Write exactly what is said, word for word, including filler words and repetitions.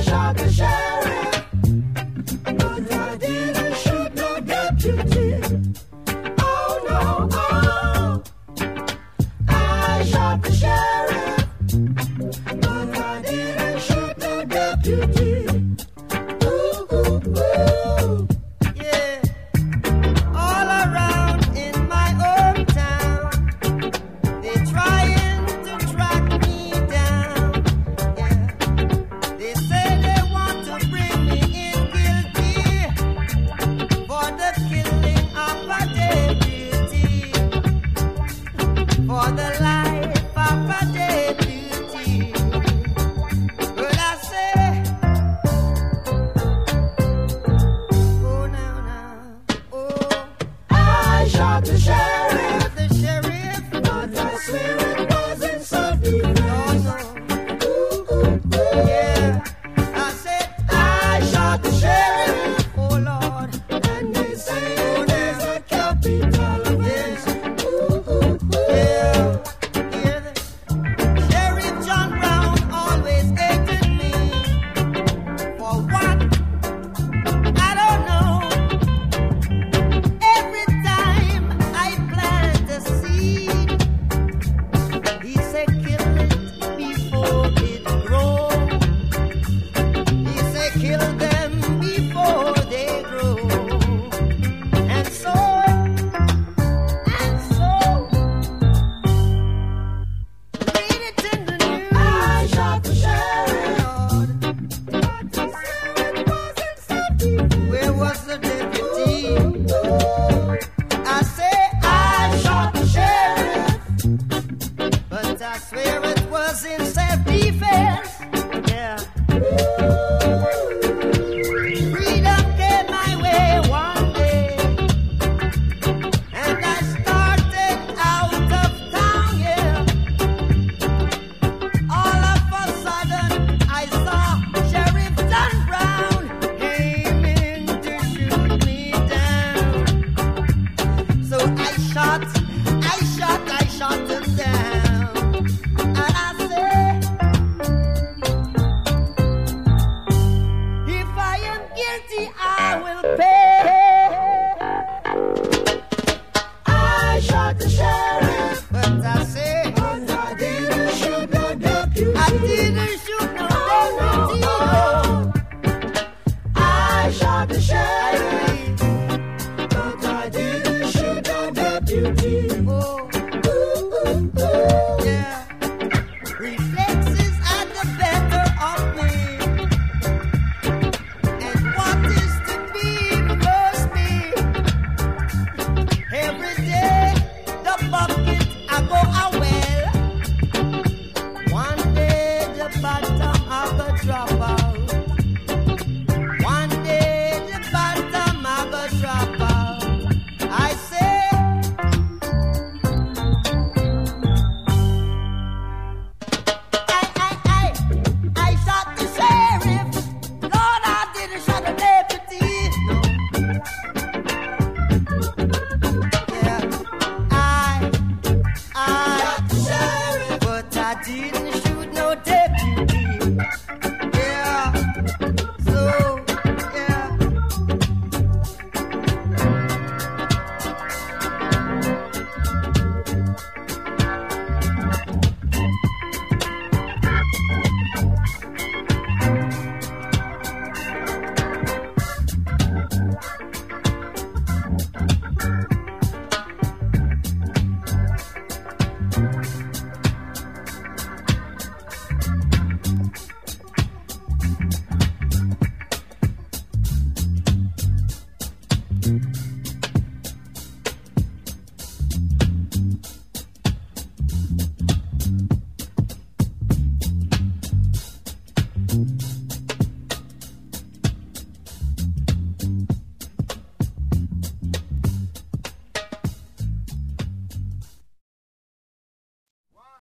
shot the sheriff, but I didn't shoot no deputy. Oh no, oh, I shot the sheriff, but I didn't shoot no deputy. Ooh, ooh, ooh. Yeah, all around in my hometown, they trying to track me down. Yeah, they say they want to bring me in guilty for the killing of a deputy, for the life of a deputy. But I say, oh now now, oh, I shot the sheriff, the sheriff, but I swear it wasn't self-defense. oh no, Ooh, ooh, ooh. yeah, I said I shot the sheriff, oh Lord, and they say there's a capital offense. Ooh, ooh, ooh. yeah, yeah. The Sheriff John Brown always hated me for what? I don't know. Every time I plant a seed, he said kill it before it grows. He said kill them before they grow. And so, and so, read it in the news. I shot the sheriff, Lord, but I swear it wasn't self-defense. where was the deputy? Ooh, I say I shot the sheriff, but I swear it was in self-defense. Yeah. Freedom came my way one day, and I started out of town, yeah. All of a sudden, I saw Sheriff John Brown aiming to shoot me down. So I shot, I shot, I shot him down. And I said, if I am guilty, I will pay. I shot the sheriff, But I say, but I didn't shoot no deputy. I didn't shoot no deputy. Oh, I shot the sheriff, but I didn't shoot no deputy. Oh, Ooh, ooh, ooh. yeah. Reflexes are the better of me. And what is to be must be. Every day, the bucket I go a well. One day, the bottom I go drop out. One day, the bottom I go drop out. I say, I, I, I, I shot the sheriff. Lord, I didn't shot a deputy. No. Yeah, I, I Shot the sheriff, but I didn't shoot no deputy. Yeah, so, yeah. I